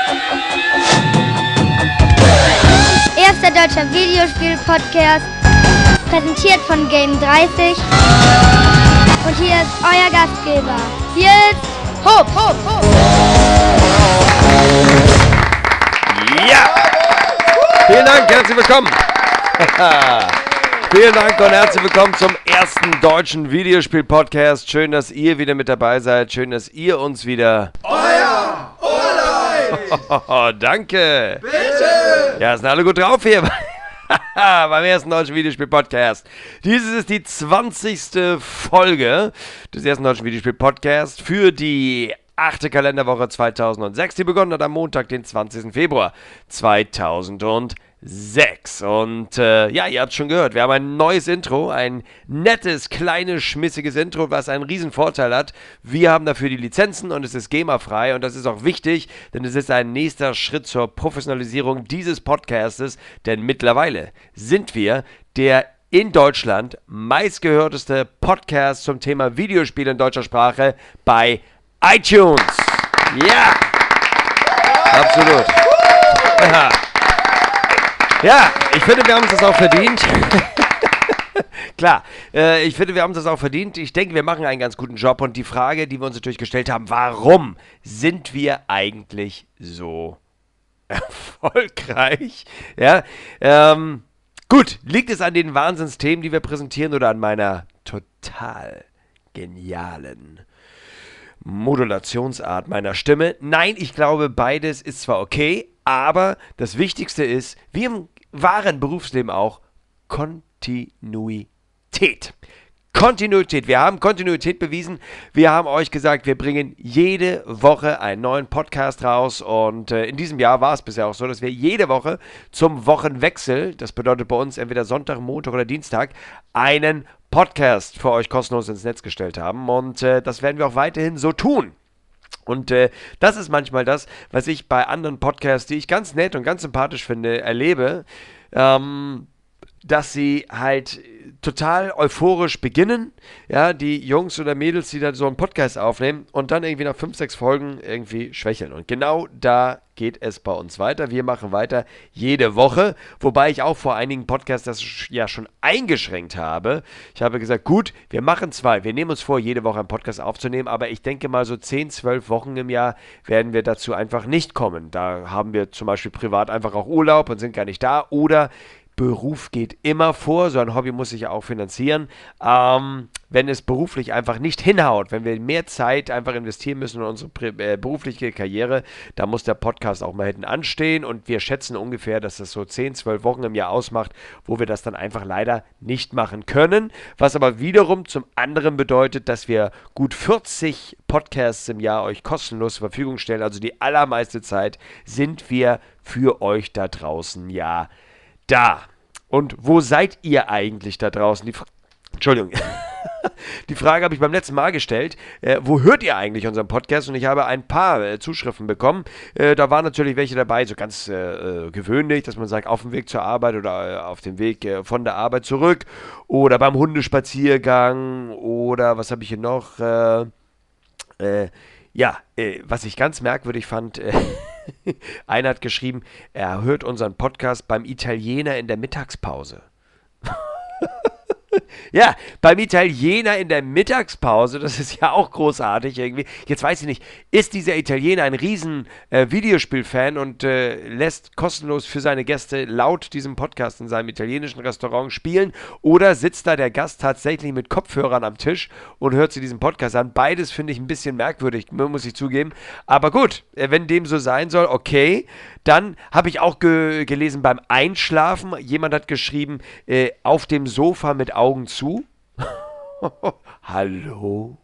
Erster deutscher Videospiel-Podcast, präsentiert von Game30. Und hier ist euer Gastgeber. Hier ist Hopp. Ja! Vielen Dank, herzlich willkommen. Vielen Dank und herzlich willkommen zum ersten deutschen Videospiel-Podcast. Schön, dass ihr wieder mit dabei seid. Schön, dass ihr uns wieder... Euer Ohrlein! Danke! Bitte! Ja, sind alle gut drauf hier beim ersten deutschen Videospiel-Podcast. Dieses ist die 20. Folge des ersten deutschen Videospiel-Podcasts für die 8. Kalenderwoche 2006, die begonnen hat am Montag, den 20. Februar 2006. Und ja, ihr habt schon gehört, wir haben ein neues Intro, ein nettes, kleines, schmissiges Intro, was einen riesen Vorteil hat. Wir haben dafür die Lizenzen und es ist GEMA-frei und das ist auch wichtig, denn es ist ein nächster Schritt zur Professionalisierung dieses Podcastes, denn mittlerweile sind wir der in Deutschland meistgehörteste Podcast zum Thema Videospiele in deutscher Sprache bei iTunes. Ja, absolut. Ja, ich finde, wir haben uns das auch verdient. Klar, ich finde, wir haben das auch verdient. Ich denke, wir machen einen ganz guten Job. Und die Frage, die wir uns natürlich gestellt haben, warum sind wir eigentlich so erfolgreich? Ja, gut, liegt es an den Wahnsinnsthemen, die wir präsentieren oder an meiner total genialen Modulationsart meiner Stimme? Nein, ich glaube, beides ist zwar okay, aber das Wichtigste ist, wie im wahren Berufsleben auch, Kontinuität. Kontinuität. Wir haben Kontinuität bewiesen. Wir haben euch gesagt, wir bringen jede Woche einen neuen Podcast raus und in diesem Jahr war es bisher auch so, dass wir jede Woche zum Wochenwechsel, das bedeutet bei uns entweder Sonntag, Montag oder Dienstag, einen Podcast für euch kostenlos ins Netz gestellt haben und das werden wir auch weiterhin so tun. Und das ist manchmal das, was ich bei anderen Podcasts, die ich ganz nett und ganz sympathisch finde, erlebe, dass sie halt total euphorisch beginnen, ja, die Jungs oder Mädels, die da so einen Podcast aufnehmen und dann irgendwie nach 5, 6 Folgen irgendwie schwächeln. Und genau da geht es bei uns weiter. Wir machen weiter jede Woche, wobei ich auch vor einigen Podcasts das ja schon eingeschränkt habe. Ich habe gesagt, gut, wir machen 2. Wir nehmen uns vor, jede Woche einen Podcast aufzunehmen, aber ich denke mal so 10, 12 Wochen im Jahr werden wir dazu einfach nicht kommen. Da haben wir zum Beispiel privat einfach auch Urlaub und sind gar nicht da oder Beruf geht immer vor, so ein Hobby muss sich ja auch finanzieren. Wenn es beruflich einfach nicht hinhaut, wenn wir mehr Zeit einfach investieren müssen in unsere berufliche Karriere, da muss der Podcast auch mal hinten anstehen und wir schätzen ungefähr, dass das so 10, 12 Wochen im Jahr ausmacht, wo wir das dann einfach leider nicht machen können, was aber wiederum zum anderen bedeutet, dass wir gut 40 Podcasts im Jahr euch kostenlos zur Verfügung stellen, also die allermeiste Zeit sind wir für euch da draußen ja da. Und wo seid ihr eigentlich da draußen? Entschuldigung. Die Frage habe ich beim letzten Mal gestellt. Wo hört ihr eigentlich unseren Podcast? Und ich habe ein paar Zuschriften bekommen. Da waren natürlich welche dabei, so ganz gewöhnlich, dass man sagt, auf dem Weg zur Arbeit oder auf dem Weg von der Arbeit zurück oder beim Hundespaziergang oder was habe ich hier noch? Was ich ganz merkwürdig fand, einer hat geschrieben, er hört unseren Podcast beim Italiener in der Mittagspause. Ja, beim Italiener in der Mittagspause, das ist ja auch großartig irgendwie. Jetzt weiß ich nicht, ist dieser Italiener ein riesen Videospielfan und lässt kostenlos für seine Gäste laut diesem Podcast in seinem italienischen Restaurant spielen oder sitzt da der Gast tatsächlich mit Kopfhörern am Tisch und hört sich diesen Podcast an? Beides finde ich ein bisschen merkwürdig, muss ich zugeben. Aber gut, wenn dem so sein soll, okay. Dann habe ich auch gelesen beim Einschlafen, jemand hat geschrieben, auf dem Sofa mit Augen zu. Hallo,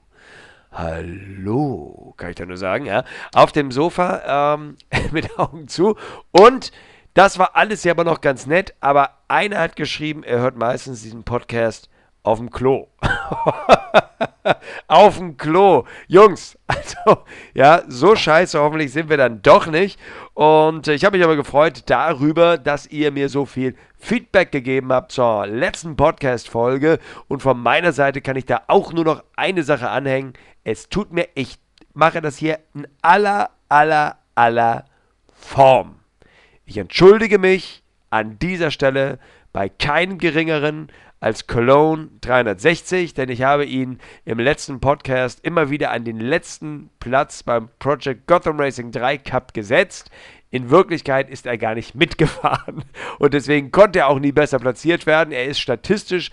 kann ich da nur sagen, ja. Auf dem Sofa mit Augen zu. Und das war alles ja aber noch ganz nett, aber einer hat geschrieben, er hört meistens diesen Podcast auf dem Klo. Auf dem Klo. Jungs, also, ja, so scheiße hoffentlich sind wir dann doch nicht. Und ich habe mich aber gefreut darüber, dass ihr mir so viel Feedback gegeben habt zur letzten Podcast-Folge. Und von meiner Seite kann ich da auch nur noch eine Sache anhängen. Es tut mir, ich mache das hier in aller Form. Ich entschuldige mich an dieser Stelle bei keinem Geringeren als Cologne 360, denn ich habe ihn im letzten Podcast immer wieder an den letzten Platz beim Project Gotham Racing 3 Cup gesetzt. In Wirklichkeit ist er gar nicht mitgefahren und deswegen konnte er auch nie besser platziert werden. Er ist statistisch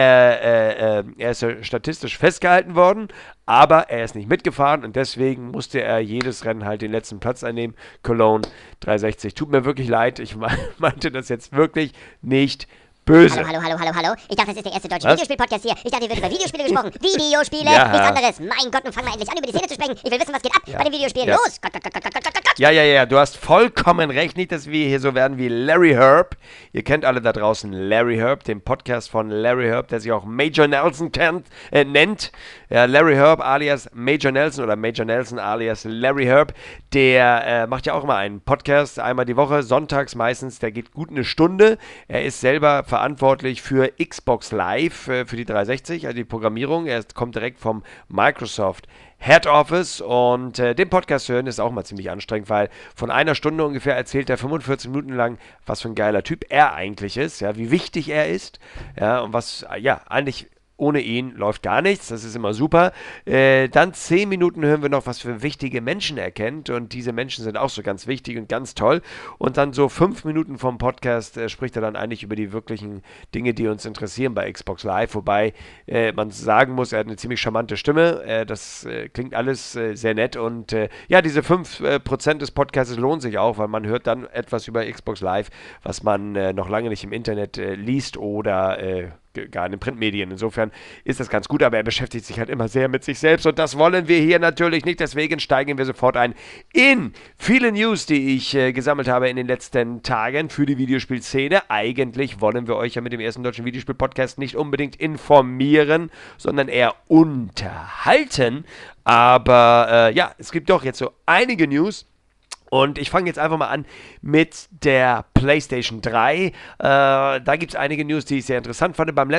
festgehalten worden, aber er ist nicht mitgefahren und deswegen musste er jedes Rennen halt den letzten Platz einnehmen. Cologne 360. Tut mir wirklich leid, ich meinte das jetzt wirklich nicht böse. Hallo. Ich dachte, das ist der erste deutsche Videospiel-Podcast hier. Ich dachte, hier wird über Videospiele gesprochen. Videospiele, nichts anderes. Mein Gott, nun fangen wir endlich an, über die Szene zu sprechen. Ich will wissen, was geht ab bei den Videospielen. Ja. Los! Gott. Ja, du hast vollkommen recht. Nicht, dass wir hier so werden wie Larry Herb. Ihr kennt alle da draußen Larry Herb, den Podcast von Larry Herb, der sich auch Major Nelson nennt. Ja, Larry Herb alias Major Nelson oder Major Nelson alias Larry Herb, der macht ja auch immer einen Podcast, einmal die Woche, sonntags meistens, der geht gut eine Stunde. Er ist selber verantwortlich für Xbox Live, für die 360, also die Programmierung. Er kommt direkt vom Microsoft Head Office und den Podcast hören ist auch mal ziemlich anstrengend, weil von einer Stunde ungefähr erzählt er 45 Minuten lang, was für ein geiler Typ er eigentlich ist, ja, wie wichtig er ist, ja, und was, ja, eigentlich ohne ihn läuft gar nichts, das ist immer super. Dann 10 Minuten hören wir noch, was für wichtige Menschen er kennt und diese Menschen sind auch so ganz wichtig und ganz toll. Und dann so 5 Minuten vom Podcast spricht er dann eigentlich über die wirklichen Dinge, die uns interessieren bei Xbox Live, wobei man sagen muss, er hat eine ziemlich charmante Stimme, das klingt alles sehr nett und ja, diese 5% des Podcasts lohnen sich auch, weil man hört dann etwas über Xbox Live, was man noch lange nicht im Internet liest oder gar in den Printmedien. Insofern ist das ganz gut, aber er beschäftigt sich halt immer sehr mit sich selbst und das wollen wir hier natürlich nicht. Deswegen steigen wir sofort ein in viele News, die ich gesammelt habe in den letzten Tagen für die Videospielszene. Eigentlich wollen wir euch ja mit dem ersten deutschen Videospiel-Podcast nicht unbedingt informieren, sondern eher unterhalten. Aber ja, es gibt doch jetzt so einige News. Und ich fange jetzt einfach mal an mit der PlayStation 3. Da gibt es einige News, die ich sehr interessant fand. Beim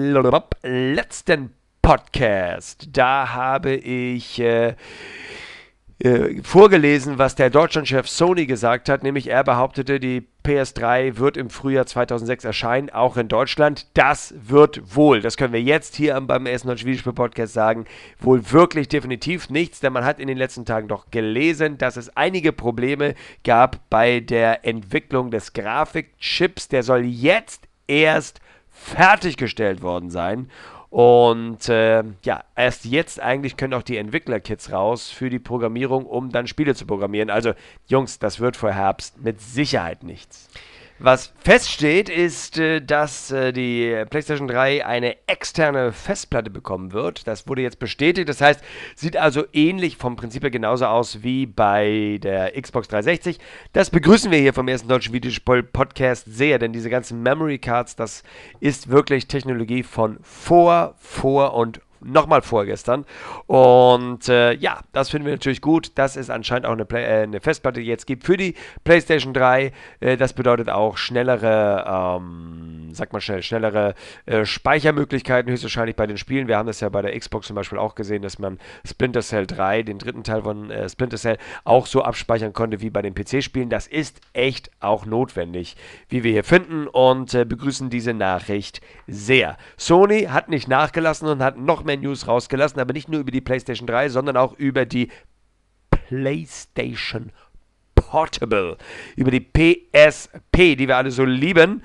letzten Podcast, da habe ich vorgelesen, was der Deutschlandchef Sony gesagt hat, nämlich er behauptete, die PS3 wird im Frühjahr 2006 erscheinen, auch in Deutschland. Das wird wohl, das können wir jetzt hier beim ersten deutschen Videospiel-Podcast sagen, wohl wirklich definitiv nichts, denn man hat in den letzten Tagen doch gelesen, dass es einige Probleme gab bei der Entwicklung des Grafikchips. Der soll jetzt erst fertiggestellt worden sein. Und ja, erst jetzt eigentlich können auch die Entwicklerkits raus für die Programmierung, um dann Spiele zu programmieren. Also Jungs, das wird vor Herbst mit Sicherheit nichts. Was feststeht, ist, dass die PlayStation 3 eine externe Festplatte bekommen wird. Das wurde jetzt bestätigt. Das heißt, sieht also ähnlich vom Prinzip her genauso aus wie bei der Xbox 360. Das begrüßen wir hier vom ersten deutschen Videospiel-Podcast sehr, denn diese ganzen Memory Cards, das ist wirklich Technologie von vor und nochmal vorgestern. Und ja, das finden wir natürlich gut, dass es anscheinend auch eine Festplatte jetzt gibt für die PlayStation 3. Das bedeutet auch schnellere, schnellere Speichermöglichkeiten höchstwahrscheinlich bei den Spielen. Wir haben das ja bei der Xbox zum Beispiel auch gesehen, dass man Splinter Cell 3, den dritten Teil von Splinter Cell, auch so abspeichern konnte wie bei den PC-Spielen. Das ist echt auch notwendig, wie wir hier finden und begrüßen diese Nachricht sehr. Sony hat nicht nachgelassen und hat noch mehr News rausgelassen, aber nicht nur über die PlayStation 3, sondern auch über die PlayStation Portable, über die PSP, die wir alle so lieben.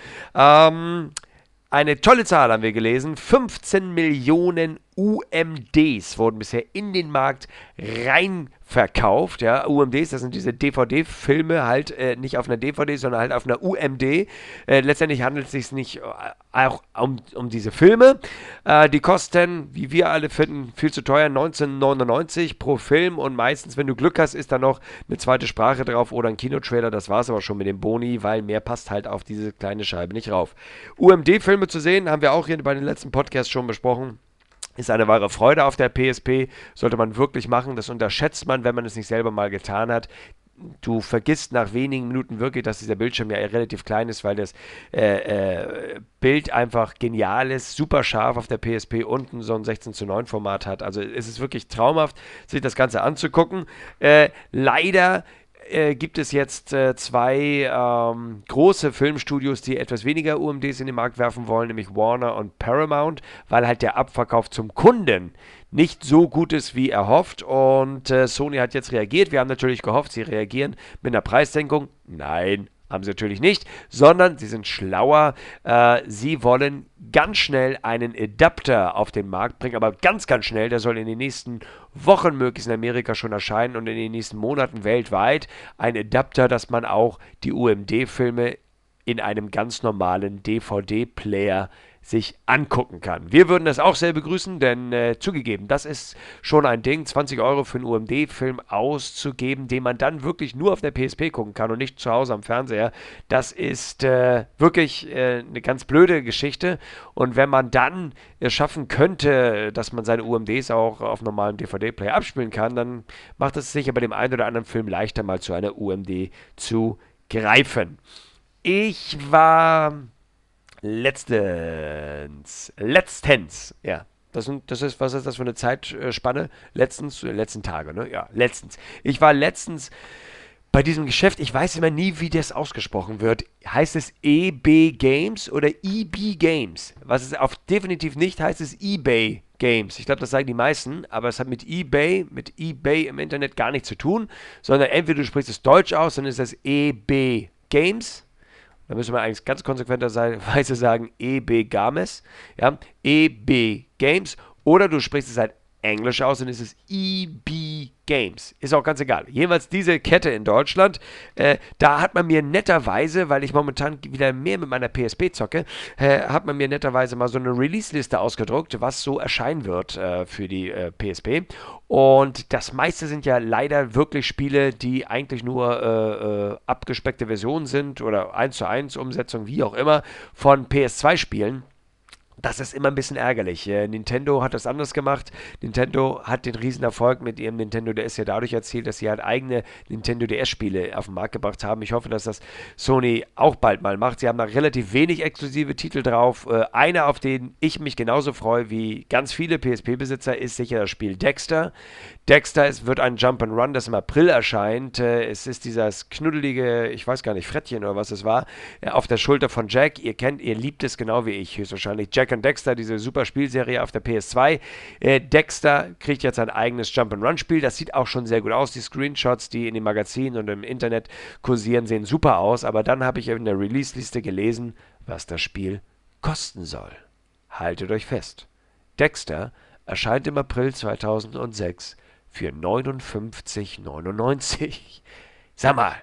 Eine tolle Zahl haben wir gelesen, 15 Millionen UMDs wurden bisher in den Markt rein verkauft. Ja, UMDs, das sind diese DVD-Filme, halt nicht auf einer DVD, sondern halt auf einer UMD. Letztendlich handelt es sich nicht auch um diese Filme. Die kosten, wie wir alle finden, viel zu teuer, 19,99 pro Film und meistens, wenn du Glück hast, ist da noch eine zweite Sprache drauf oder ein Kinotrailer. Das war es aber schon mit dem Boni, weil mehr passt halt auf diese kleine Scheibe nicht rauf. UMD-Filme zu sehen, haben wir auch hier bei den letzten Podcasts schon besprochen. Ist eine wahre Freude auf der PSP, sollte man wirklich machen, das unterschätzt man, wenn man es nicht selber mal getan hat. Du vergisst nach wenigen Minuten wirklich, dass dieser Bildschirm ja relativ klein ist, weil das Bild einfach genial ist, super scharf auf der PSP, unten so ein 16:9 Format hat. Also es ist wirklich traumhaft, sich das Ganze anzugucken. Leider gibt es jetzt zwei große Filmstudios, die etwas weniger UMDs in den Markt werfen wollen, nämlich Warner und Paramount, weil halt der Abverkauf zum Kunden nicht so gut ist, wie erhofft. Und Sony hat jetzt reagiert. Wir haben natürlich gehofft, sie reagieren mit einer Preissenkung. Nein, haben sie natürlich nicht, sondern sie sind schlauer. Sie wollen ganz schnell einen Adapter auf den Markt bringen, aber ganz, ganz schnell. Der soll in den nächsten Wochen möglichst in Amerika schon erscheinen und in den nächsten Monaten weltweit. Ein Adapter, dass man auch die UMD-Filme in einem ganz normalen DVD-Player sich angucken kann. Wir würden das auch sehr begrüßen, denn zugegeben, das ist schon ein Ding, 20 Euro für einen UMD-Film auszugeben, den man dann wirklich nur auf der PSP gucken kann und nicht zu Hause am Fernseher. Das ist wirklich eine ganz blöde Geschichte. Und wenn man dann es schaffen könnte, dass man seine UMDs auch auf normalem DVD-Player abspielen kann, dann macht es sicher bei dem einen oder anderen Film leichter, mal zu einer UMD zu greifen. Ich war letztens, ja. Was ist das für eine Zeitspanne? Letzten Tage, ne? Ja, letztens. Ich war letztens bei diesem Geschäft, ich weiß immer nie, wie das ausgesprochen wird. Heißt es EB Games oder EB Games? Was es definitiv nicht heißt, ist eBay Games. Ich glaube, das sagen die meisten, aber es hat mit eBay im Internet gar nichts zu tun, sondern entweder du sprichst es Deutsch aus, dann ist das EB Games. Da müssen wir eigentlich ganz konsequenterweise sagen EB Games, ja, EB Games, oder du sprichst es halt Englisch aus und es ist EB Games. Ist auch ganz egal. Jedenfalls diese Kette in Deutschland, da hat man mir netterweise, weil ich momentan wieder mehr mit meiner PSP zocke, hat man mir netterweise mal so eine Release-Liste ausgedruckt, was so erscheinen wird für die PSP. Und das meiste sind ja leider wirklich Spiele, die eigentlich nur abgespeckte Versionen sind oder 1:1 Umsetzung, wie auch immer, von PS2-Spielen. Das ist immer ein bisschen ärgerlich. Nintendo hat das anders gemacht. Nintendo hat den Riesenerfolg mit ihrem Nintendo DS ja dadurch erzielt, dass sie halt eigene Nintendo DS-Spiele auf den Markt gebracht haben. Ich hoffe, dass das Sony auch bald mal macht. Sie haben da relativ wenig exklusive Titel drauf. Einer, auf den ich mich genauso freue wie ganz viele PSP-Besitzer, ist sicher das Spiel Dexter. Dexter, es wird ein Jump'n'Run, das im April erscheint. Es ist dieses knuddelige, ich weiß gar nicht, Frettchen oder was es war, auf der Schulter von Jack. Ihr liebt es genau wie ich, höchstwahrscheinlich. Jack und Dexter, diese super Spielserie auf der PS2. Dexter kriegt jetzt ein eigenes Jump'n'Run-Spiel. Das sieht auch schon sehr gut aus. Die Screenshots, die in den Magazinen und im Internet kursieren, sehen super aus. Aber dann habe ich in der Release-Liste gelesen, was das Spiel kosten soll. Haltet euch fest. Dexter erscheint im April 2006 für 59,99. Sag mal,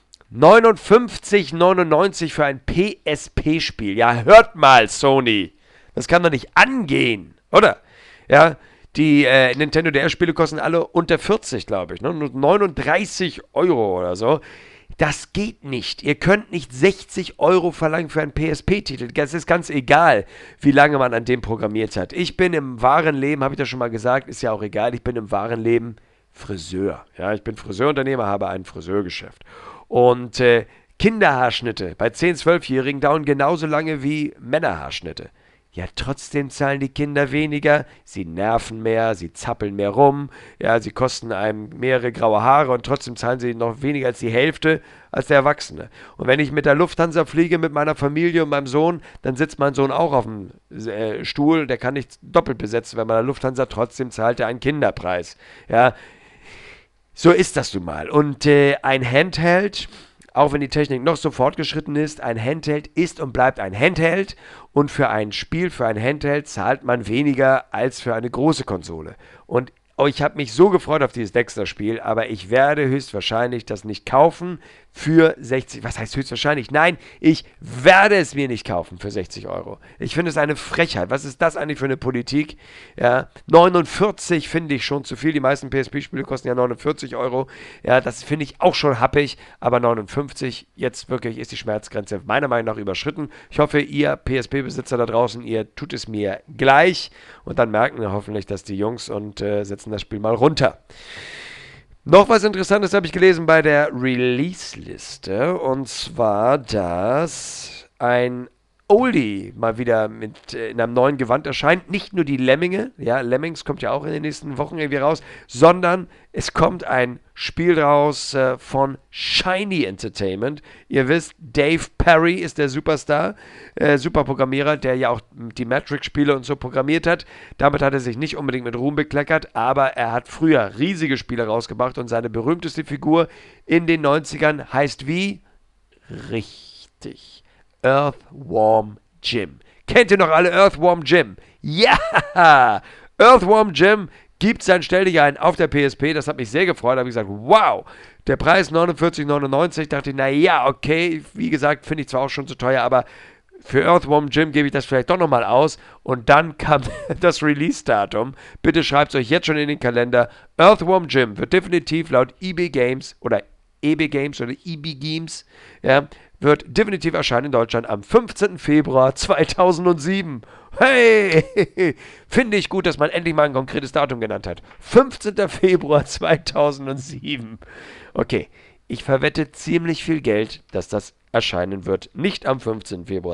59,99 für ein PSP-Spiel. Ja, hört mal, Sony. Das kann doch nicht angehen, oder? Ja, die Nintendo DS-Spiele kosten alle unter 40, glaube ich. Ne? Nur 39 Euro oder so. Das geht nicht. Ihr könnt nicht 60 Euro verlangen für einen PSP-Titel. Das ist ganz egal, wie lange man an dem programmiert hat. Ich bin im wahren Leben, habe ich das schon mal gesagt, ist ja auch egal, ich bin im wahren Leben Friseur. Ja, ich bin Friseurunternehmer, habe ein Friseurgeschäft. Und Kinderhaarschnitte bei 10-, 12-Jährigen dauern genauso lange wie Männerhaarschnitte. Ja, trotzdem zahlen die Kinder weniger, sie nerven mehr, sie zappeln mehr rum, ja, sie kosten einem mehrere graue Haare und trotzdem zahlen sie noch weniger als die Hälfte als der Erwachsene. Und wenn ich mit der Lufthansa fliege mit meiner Familie und meinem Sohn, dann sitzt mein Sohn auch auf dem Stuhl, der kann nicht doppelt besetzen, weil bei der Lufthansa trotzdem zahlt er einen Kinderpreis. Ja, so ist das nun mal. Und ein Handheld, auch wenn die Technik noch so fortgeschritten ist, ein Handheld ist und bleibt ein Handheld und für ein Spiel, für ein Handheld zahlt man weniger als für eine große Konsole. Und ich habe mich so gefreut auf dieses Dexter-Spiel, aber ich werde höchstwahrscheinlich das nicht kaufen für 60, was heißt höchstwahrscheinlich? Nein, ich werde es mir nicht kaufen für 60 Euro. Ich finde es eine Frechheit. Was ist das eigentlich für eine Politik? Ja, 49 finde ich schon zu viel. Die meisten PSP-Spiele kosten ja 49 Euro. Ja, das finde ich auch schon happig, aber 59, jetzt wirklich ist die Schmerzgrenze meiner Meinung nach überschritten. Ich hoffe, ihr PSP-Besitzer da draußen, ihr tut es mir gleich und dann merken wir hoffentlich, dass die Jungs und setzen das Spiel mal runter. Noch was Interessantes habe ich gelesen bei der Release-Liste, und zwar, dass ein Oldie mal wieder in einem neuen Gewand erscheint. Nicht nur die Lemminge, ja, Lemmings kommt ja auch in den nächsten Wochen irgendwie raus, sondern es kommt ein Spiel raus von Shiny Entertainment. Ihr wisst, Dave Perry ist der Superstar, Superprogrammierer, der ja auch die Matrix-Spiele und so programmiert hat. Damit hat er sich nicht unbedingt mit Ruhm bekleckert, aber er hat früher riesige Spiele rausgebracht und seine berühmteste Figur in den 90ern heißt wie? Richtig. Earthworm Jim. Kennt ihr noch alle Earthworm Jim? Ja! Earthworm Jim gibt sein Stelldichein auf der PSP. Das hat mich sehr gefreut. Da habe ich gesagt, wow, der Preis 49,99. Dachte ich, naja, okay. Wie gesagt, finde ich zwar auch schon zu teuer, aber für Earthworm Jim gebe ich das vielleicht doch nochmal aus. Und dann kam das Release-Datum. Bitte schreibt es euch jetzt schon in den Kalender. Earthworm Jim wird definitiv laut EB Games oder EB Games oder EB Games, ja, wird definitiv erscheinen in Deutschland am 15. Februar 2007. Hey, finde ich gut, dass man endlich mal ein konkretes Datum genannt hat. 15. Februar 2007. Okay, ich verwette ziemlich viel Geld, dass das erscheinen wird. Nicht am 15. Februar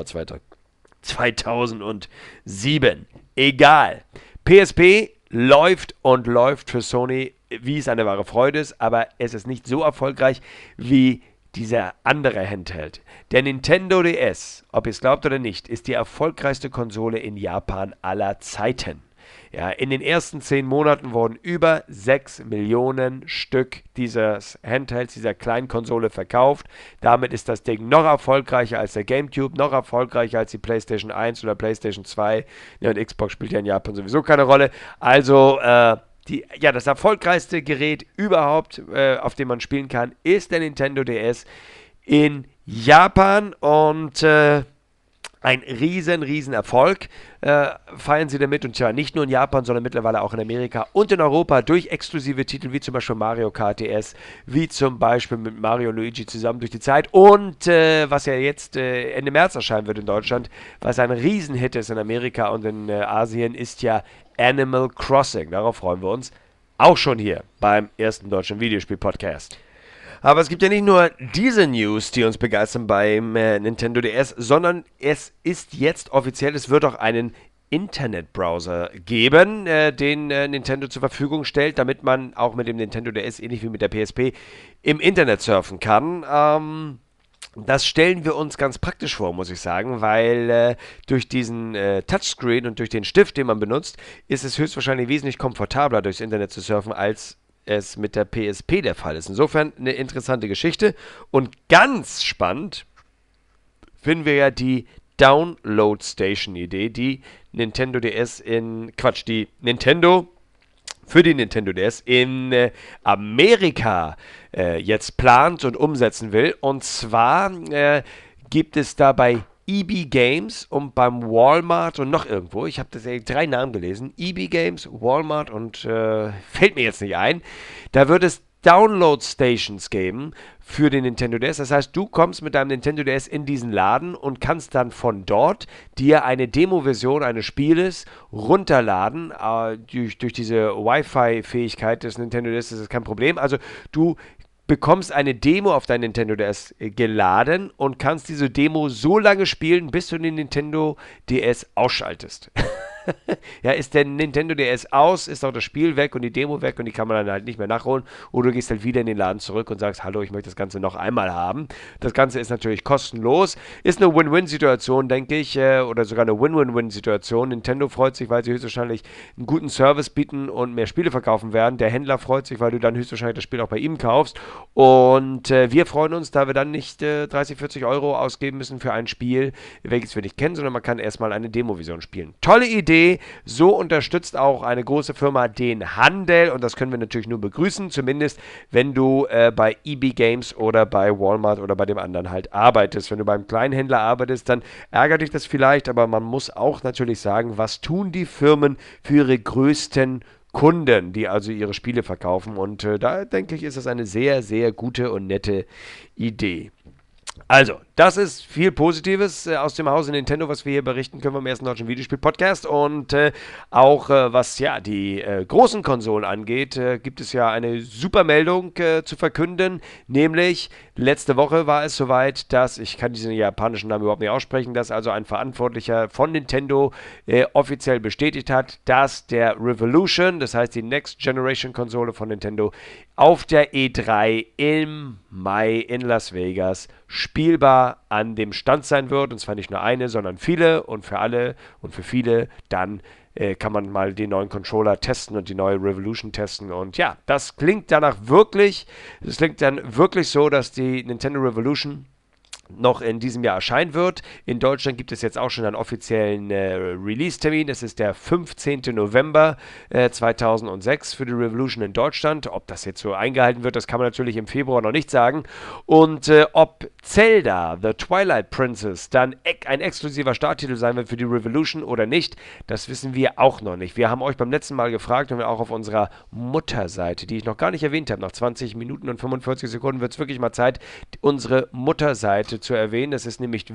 2007. Egal. PSP läuft und läuft für Sony, wie es eine wahre Freude ist, aber es ist nicht so erfolgreich wie dieser andere Handheld. Der Nintendo DS, ob ihr es glaubt oder nicht, ist die erfolgreichste Konsole in Japan aller Zeiten. Ja, in den ersten 10 Monaten wurden über 6 Millionen Stück dieses Handhelds, dieser kleinen Konsole verkauft. Damit ist das Ding noch erfolgreicher als der GameCube, noch erfolgreicher als die PlayStation 1 oder PlayStation 2. Ja, und Xbox spielt ja in Japan sowieso keine Rolle. Also, das erfolgreichste Gerät überhaupt, auf dem man spielen kann, ist der Nintendo DS in Japan und ein riesen Erfolg feiern sie damit, und zwar nicht nur in Japan, sondern mittlerweile auch in Amerika und in Europa durch exklusive Titel wie zum Beispiel Mario Kart DS, wie zum Beispiel mit Mario und Luigi zusammen durch die Zeit und was ja jetzt Ende März erscheinen wird in Deutschland, was ein Riesenhit ist in Amerika und in Asien, ist ja Animal Crossing. Darauf freuen wir uns auch schon hier beim ersten deutschen Videospiel-Podcast. Aber es gibt ja nicht nur diese News, die uns begeistern beim Nintendo DS, sondern es ist jetzt offiziell, es wird auch einen Internetbrowser geben, den Nintendo zur Verfügung stellt, damit man auch mit dem Nintendo DS, ähnlich wie mit der PSP, im Internet surfen kann. Das stellen wir uns ganz praktisch vor, muss ich sagen, weil durch diesen Touchscreen und durch den Stift, den man benutzt, ist es höchstwahrscheinlich wesentlich komfortabler, durchs Internet zu surfen, als es mit der PSP der Fall ist. Insofern eine interessante Geschichte. Und ganz spannend finden wir ja die Download-Station-Idee, die Nintendo für die Nintendo DS in Amerika jetzt plant und umsetzen will. Und zwar gibt es dabei EB Games und beim Walmart und noch irgendwo, ich habe das 3 Namen gelesen, EB Games, Walmart und fällt mir jetzt nicht ein, da wird es Download-Stations geben für den Nintendo DS. Das heißt, du kommst mit deinem Nintendo DS in diesen Laden und kannst dann von dort dir eine Demo-Version eines Spieles runterladen. Durch diese Wi-Fi-Fähigkeit des Nintendo DS ist das kein Problem. Also du bekommst eine Demo auf dein Nintendo DS geladen und kannst diese Demo so lange spielen, bis du den Nintendo DS ausschaltest. Ja, ist der Nintendo DS aus, ist auch das Spiel weg und die Demo weg und die kann man dann halt nicht mehr nachholen. Oder du gehst halt wieder in den Laden zurück und sagst, hallo, ich möchte das Ganze noch einmal haben. Das Ganze ist natürlich kostenlos. Ist eine Win-Win-Situation, denke ich, oder sogar eine Win-Win-Win-Situation. Nintendo freut sich, weil sie höchstwahrscheinlich einen guten Service bieten und mehr Spiele verkaufen werden. Der Händler freut sich, weil du dann höchstwahrscheinlich das Spiel auch bei ihm kaufst. Und wir freuen uns, da wir dann nicht 30, 40 Euro ausgeben müssen für ein Spiel, welches wir nicht kennen, sondern man kann erstmal eine Demo-Version spielen. Tolle Idee. So unterstützt auch eine große Firma den Handel und das können wir natürlich nur begrüßen, zumindest wenn du bei EB Games oder bei Walmart oder bei dem anderen halt arbeitest. Wenn du beim Kleinhändler arbeitest, dann ärgert dich das vielleicht, aber man muss auch natürlich sagen, was tun die Firmen für ihre größten Kunden, die also ihre Spiele verkaufen, und da denke ich, ist das eine sehr, sehr gute und nette Idee. Also, das ist viel Positives aus dem Hause Nintendo, was wir hier berichten können vom ersten deutschen Videospiel-Podcast. Und auch was ja die großen Konsolen angeht, gibt es ja eine super Meldung zu verkünden. Nämlich, letzte Woche war es soweit, dass, ich kann diesen japanischen Namen überhaupt nicht aussprechen, dass also ein Verantwortlicher von Nintendo offiziell bestätigt hat, dass der Revolution, das heißt die Next Generation Konsole von Nintendo, auf der E3 im Mai in Las Vegas spielbar an dem Stand sein wird. Und zwar nicht nur eine, sondern viele. Und für alle und für viele dann kann man mal den neuen Controller testen und die neue Revolution testen. Und ja, das klingt danach wirklich, das klingt dann wirklich so, dass die Nintendo Revolution noch in diesem Jahr erscheinen wird. In Deutschland gibt es jetzt auch schon einen offiziellen Release-Termin. Das ist der 15. November 2006 für die Revolution in Deutschland. Ob das jetzt so eingehalten wird, das kann man natürlich im Februar noch nicht sagen. Und ob Zelda, The Twilight Princess, dann ein exklusiver Starttitel sein wird für die Revolution oder nicht, das wissen wir auch noch nicht. Wir haben euch beim letzten Mal gefragt und auch auf unserer Mutterseite, die ich noch gar nicht erwähnt habe, nach 20 Minuten und 45 Sekunden wird es wirklich mal Zeit, unsere Mutterseite zu erwähnen. Das ist nämlich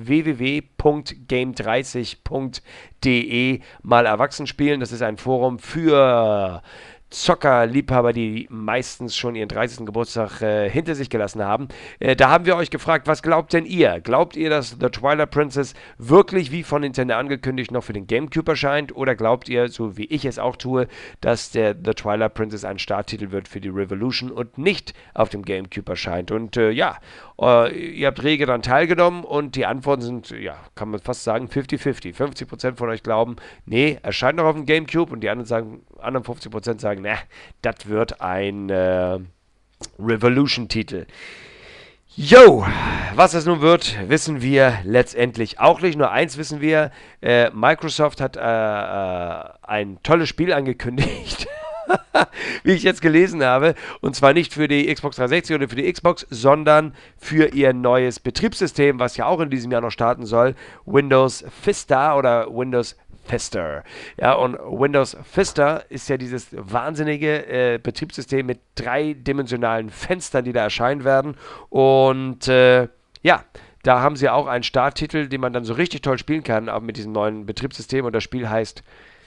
www.game30.de mal erwachsen spielen. Das ist ein Forum für Zockerliebhaber, die meistens schon ihren 30. Geburtstag hinter sich gelassen haben. Da haben wir euch gefragt, was glaubt denn ihr? Glaubt ihr, dass The Twilight Princess wirklich wie von Nintendo angekündigt noch für den GameCube erscheint? Oder glaubt ihr, so wie ich es auch tue, dass der The Twilight Princess ein Starttitel wird für die Revolution und nicht auf dem GameCube erscheint? Und ihr habt rege daran teilgenommen und die Antworten sind, ja, kann man fast sagen, 50-50. 50% von euch glauben, nee, erscheint noch auf dem GameCube, und die anderen 50% sagen, ne, das wird ein Revolution-Titel. Jo, was das nun wird, wissen wir letztendlich auch nicht. Nur eins wissen wir, Microsoft hat ein tolles Spiel angekündigt, wie ich jetzt gelesen habe, und zwar nicht für die Xbox 360 oder für die Xbox, sondern für ihr neues Betriebssystem, was ja auch in diesem Jahr noch starten soll, Windows Vista oder Windows Vista. Ja, und Windows Vista ist ja dieses wahnsinnige Betriebssystem mit dreidimensionalen Fenstern, die da erscheinen werden. Und ja, da haben sie auch einen Starttitel, den man dann so richtig toll spielen kann, aber mit diesem neuen Betriebssystem. Und das Spiel heißt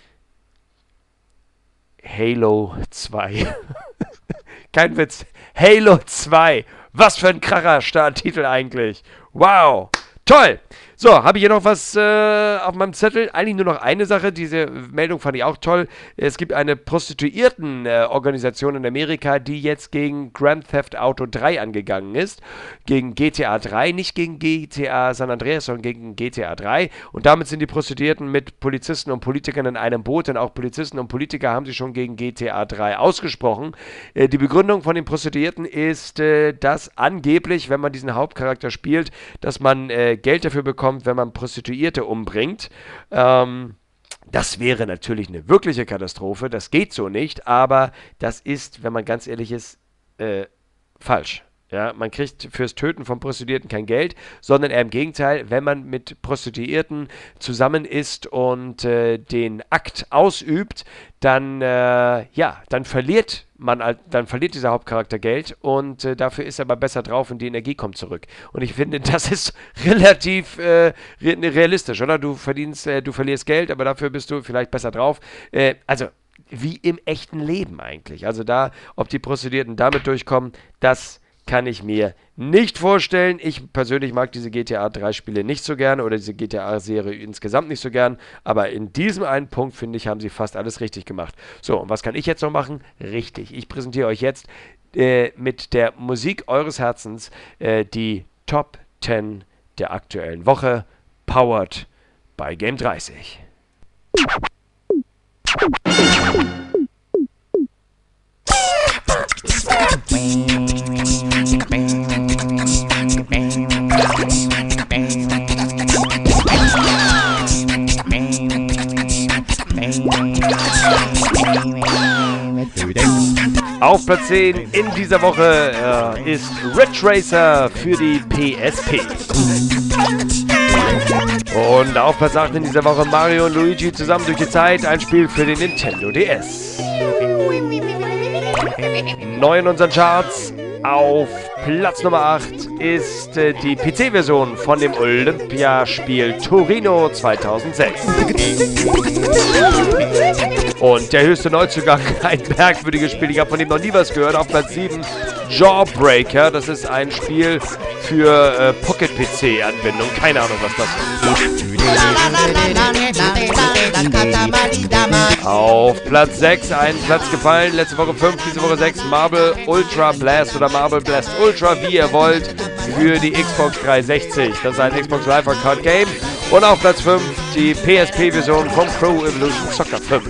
Halo 2. Kein Witz. Halo 2. Was für ein kracher Starttitel eigentlich. Wow. Toll! So, habe ich hier noch was auf meinem Zettel? Eigentlich nur noch eine Sache. Diese Meldung fand ich auch toll. Es gibt eine Prostituiertenorganisation in Amerika, die jetzt gegen Grand Theft Auto 3 angegangen ist. Gegen GTA 3, nicht gegen GTA San Andreas, sondern gegen GTA 3. Und damit sind die Prostituierten mit Polizisten und Politikern in einem Boot, denn auch Polizisten und Politiker haben sich schon gegen GTA 3 ausgesprochen. Die Begründung von den Prostituierten ist, dass angeblich, wenn man diesen Hauptcharakter spielt, dass man Geld dafür bekommt, wenn man Prostituierte umbringt. Das wäre natürlich eine wirkliche Katastrophe. Das geht so nicht, aber das ist, wenn man ganz ehrlich ist, falsch. Ja, man kriegt fürs Töten von Prostituierten kein Geld, sondern eher im Gegenteil, wenn man mit Prostituierten zusammen ist und den Akt ausübt, dann verliert dieser Hauptcharakter Geld, und dafür ist er aber besser drauf und die Energie kommt zurück. Und ich finde, das ist relativ realistisch, oder? Du verlierst Geld, aber dafür bist du vielleicht besser drauf. Also wie im echten Leben eigentlich. Also ob die Prostituierten damit durchkommen, das kann ich mir nicht vorstellen. Ich persönlich mag diese GTA 3 Spiele nicht so gern oder diese GTA Serie insgesamt nicht so gern, aber in diesem einen Punkt, finde ich, haben sie fast alles richtig gemacht. So, und was kann ich jetzt noch machen? Richtig, ich präsentiere euch jetzt mit der Musik eures Herzens die Top 10 der aktuellen Woche, powered by Game 30. Auf Platz 10 in dieser Woche ist Ridge Racer für die PSP. Und auf Platz 8 in dieser Woche Mario und Luigi zusammen durch die Zeit, ein Spiel für den Nintendo DS. Neu in unseren Charts Auf Platz Nummer 8 ist die PC-Version von dem Olympiaspiel Torino 2006. Und der höchste Neuzugang, ein merkwürdiges Spiel, ich habe von dem noch nie was gehört, auf Platz 7 Jawbreaker, das ist ein Spiel für Pocket-PC-Anwendung, keine Ahnung, was das ist. Auf Platz 6, ein Platz gefallen, letzte Woche 5, diese Woche 6, Marble Ultra Blast oder Marble Blast Ultra, wie ihr wollt, für die Xbox 360. Das ist ein Xbox Live Arcade Game. Und auf Platz 5 die PSP-Version von Pro Evolution Soccer 5.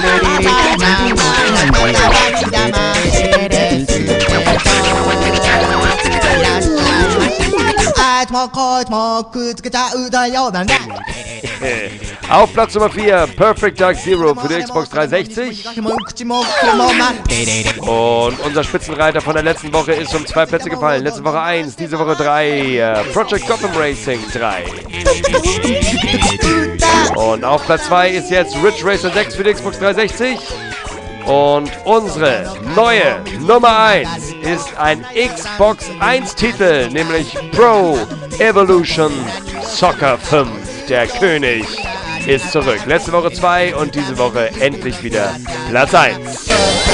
Auf Platz Nummer 4 Perfect Dark Zero für die Xbox 360. Und unser Spitzenreiter von der letzten Woche ist um 2 Plätze gefallen. Letzte Woche 1, diese Woche 3, Project Gotham Racing 3. Und auf Platz 2 ist jetzt Ridge Racer 6 für die Xbox 360. Und unsere neue Nummer 1 ist ein Xbox 1 Titel, nämlich Pro Evolution Soccer 5. Der König ist zurück. Letzte Woche 2 und diese Woche endlich wieder Platz 1.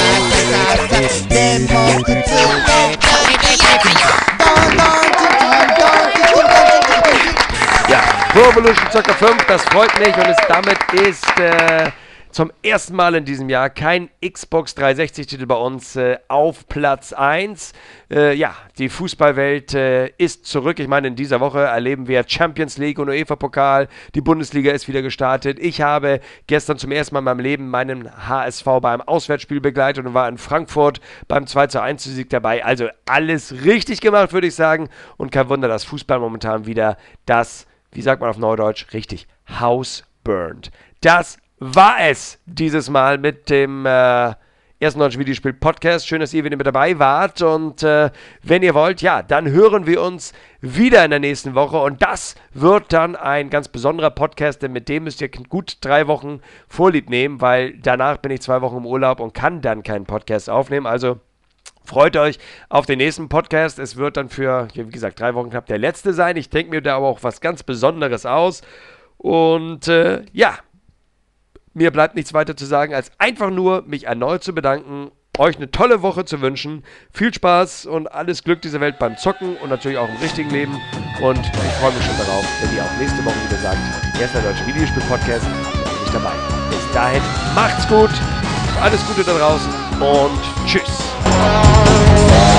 Ja, Pro Evolution Soccer 5, das freut mich und damit ist zum ersten Mal in diesem Jahr kein Xbox 360-Titel bei uns auf Platz 1. Ja, die Fußballwelt ist zurück. Ich meine, in dieser Woche erleben wir Champions League und UEFA-Pokal. Die Bundesliga ist wieder gestartet. Ich habe gestern zum ersten Mal in meinem Leben meinen HSV beim Auswärtsspiel begleitet und war in Frankfurt beim 2:1-Sieg dabei. Also alles richtig gemacht, würde ich sagen. Und kein Wunder, dass Fußball momentan wieder das, wie sagt man auf Neudeutsch, richtig, House burnt. Das war es dieses Mal mit dem ersten deutschen Videospiel-Podcast. Schön, dass ihr wieder mit dabei wart. Und wenn ihr wollt, ja, dann hören wir uns wieder in der nächsten Woche. Und das wird dann ein ganz besonderer Podcast, denn mit dem müsst ihr gut 3 Wochen Vorlieb nehmen, weil danach bin ich 2 Wochen im Urlaub und kann dann keinen Podcast aufnehmen. Also freut euch auf den nächsten Podcast. Es wird dann für, wie gesagt, 3 Wochen knapp der letzte sein. Ich denke mir da aber auch was ganz Besonderes aus. Und ja, mir bleibt nichts weiter zu sagen, als einfach nur mich erneut zu bedanken, euch eine tolle Woche zu wünschen. Viel Spaß und alles Glück dieser Welt beim Zocken und natürlich auch im richtigen Leben. Und ich freue mich schon darauf, wenn ihr auch nächste Woche wieder sagt, erster deutscher Videospiel-Podcast, da bin ich dabei. Bis dahin, macht's gut, alles Gute da draußen und tschüss.